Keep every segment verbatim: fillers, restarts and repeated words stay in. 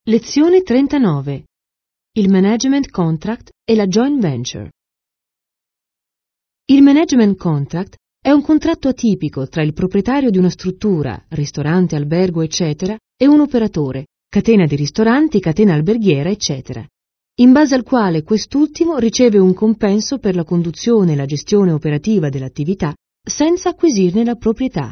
Lezione trentanove. Il management contract e la joint venture. Il management contract è un contratto atipico tra il proprietario di una struttura, ristorante, albergo, eccetera, e un operatore, catena di ristoranti, catena alberghiera, eccetera, in base al quale quest'ultimo riceve un compenso per la conduzione e la gestione operativa dell'attività senza acquisirne la proprietà.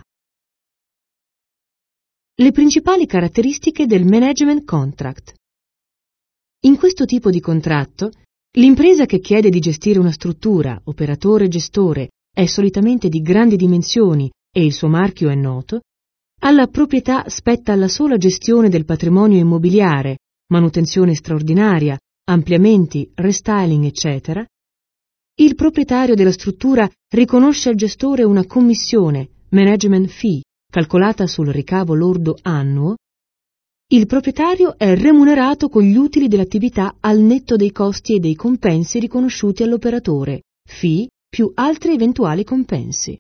Le principali caratteristiche del management contract. In questo tipo di contratto, l'impresa che chiede di gestire una struttura, operatore e gestore, è solitamente di grandi dimensioni e il suo marchio è noto, alla proprietà spetta la sola gestione del patrimonio immobiliare, manutenzione straordinaria, ampliamenti, restyling, eccetera. Il proprietario della struttura riconosce al gestore una commissione, management fee, calcolata sul ricavo lordo annuo. Il proprietario è remunerato con gli utili dell'attività al netto dei costi e dei compensi riconosciuti all'operatore, fee più altri eventuali compensi.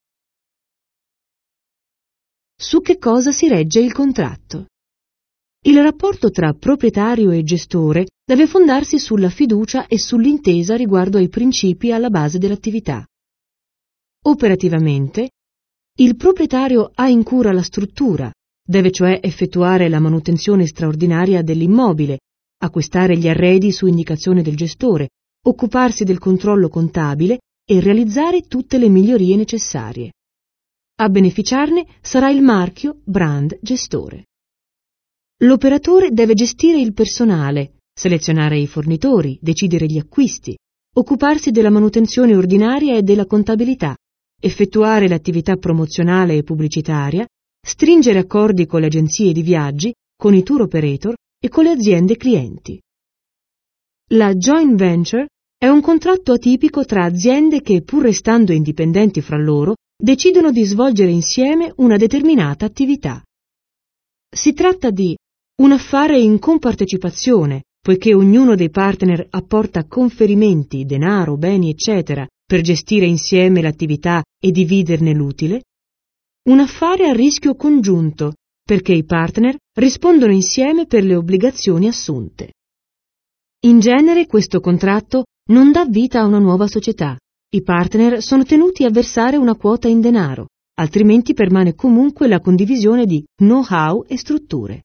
Su che cosa si regge il contratto? Il rapporto tra proprietario e gestore deve fondarsi sulla fiducia e sull'intesa riguardo ai principi alla base dell'attività. Operativamente, il proprietario ha in cura la struttura, deve cioè effettuare la manutenzione straordinaria dell'immobile, acquistare gli arredi su indicazione del gestore, occuparsi del controllo contabile e realizzare tutte le migliorie necessarie. A beneficiarne sarà il marchio brand gestore. L'operatore deve gestire il personale, selezionare i fornitori, decidere gli acquisti, occuparsi della manutenzione ordinaria e della contabilità, effettuare l'attività promozionale e pubblicitaria, stringere accordi con le agenzie di viaggi, con i tour operator e con le aziende clienti. La joint venture è un contratto atipico tra aziende che, pur restando indipendenti fra loro, decidono di svolgere insieme una determinata attività. Si tratta di un affare in compartecipazione, poiché ognuno dei partner apporta conferimenti, denaro, beni, eccetera, per gestire insieme l'attività e dividerne l'utile. Un affare a rischio congiunto, perché i partner rispondono insieme per le obbligazioni assunte. In genere questo contratto non dà vita a una nuova società. I partner sono tenuti a versare una quota in denaro, altrimenti permane comunque la condivisione di know-how e strutture.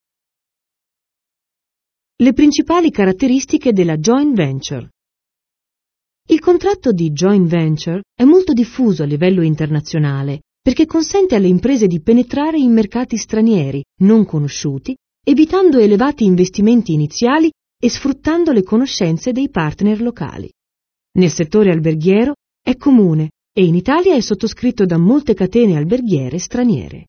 Le principali caratteristiche della joint venture. Il contratto di joint venture è molto diffuso a livello internazionale perché consente alle imprese di penetrare in mercati stranieri, non conosciuti, evitando elevati investimenti iniziali e sfruttando le conoscenze dei partner locali. Nel settore alberghiero è comune e in Italia è sottoscritto da molte catene alberghiere straniere.